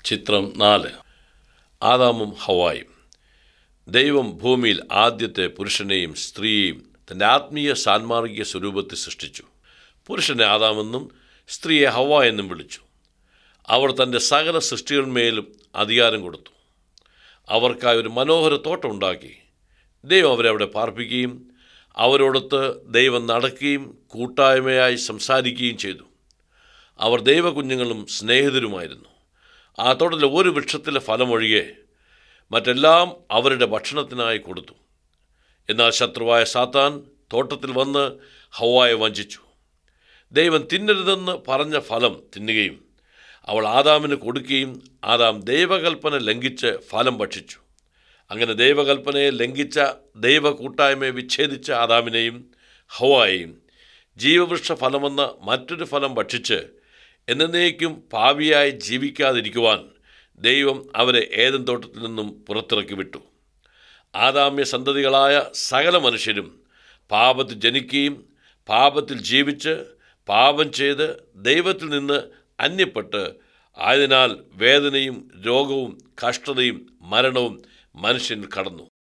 ചിത്രം 4. ആദാമും ഹവ്വായും. ദൈവം ഭൂമിയിൽ ആദ്യത്തെ പുരുഷനെയും സ്ത്രീയെയും തൻ്റെ ആത്മീയ സാൻമാർഗിക സ്വരൂപത്തിൽ സൃഷ്ടിച്ചു. പുരുഷനെ ആദാമെന്നും സ്ത്രീയെ ഹവ്വ എന്നും വിളിച്ചു. അവർ തൻ്റെ സകല സൃഷ്ടികളിന്മേലും അധികാരം കൊടുത്തു. അവർക്കായി ഒരു മനോഹര തോട്ടം ഉണ്ടാക്കി. ദൈവം അവരെ അവിടെ പാർപ്പിക്കുകയും അവരോടൊത്ത് ദൈവം നടക്കുകയും കൂട്ടായ്മയായി സംസാരിക്കുകയും ചെയ്തു. അവർ ദൈവകുഞ്ഞുങ്ങളും സ്നേഹിതരുമായിരുന്നു. ആ തോട്ടത്തിലെ ഒരു വൃക്ഷത്തിലെ ഫലമൊഴികെ മറ്റെല്ലാം അവരുടെ ഭക്ഷണത്തിനായി കൊടുത്തു. എന്നാൽ ശത്രുവായ സാത്താൻ തോട്ടത്തിൽ വന്ന് ഹവ്വായെ വഞ്ചിച്ചു. ദൈവം തിന്നരുതെന്ന് പറഞ്ഞ ഫലം തിന്നുകയും അവൾ ആദാമിന് കൊടുക്കുകയും ആദാം ദൈവകൽപ്പന ലംഘിച്ച് ഫലം ഭക്ഷിച്ചു. അങ്ങനെ ദൈവകൽപ്പനയെ ലംഘിച്ച ദൈവ കൂട്ടായ്മയെ വിച്ഛേദിച്ച ആദാമിനെയും ഹവ്വായെയും ജീവവൃക്ഷ ഫലമെന്ന മറ്റൊരു ഫലം ഭക്ഷിച്ച് എന്നേക്കും പാപിയായി ജീവിക്കാതിരിക്കുവാൻ ദൈവം അവരെ ഏദൻ തോട്ടത്തിൽ നിന്നും പുറത്തിറക്കി വിട്ടു. ആദാമ്യ സന്തതികളായ സകല മനുഷ്യരും പാപത്തിൽ ജനിക്കുകയും പാപത്തിൽ ജീവിച്ച് പാപം ചെയ്ത് ദൈവത്തിൽ നിന്ന് അന്യപ്പെട്ട് ആയതിനാൽ വേദനയും രോഗവും കഷ്ടതയും മരണവും മനുഷ്യൻ കടന്നു.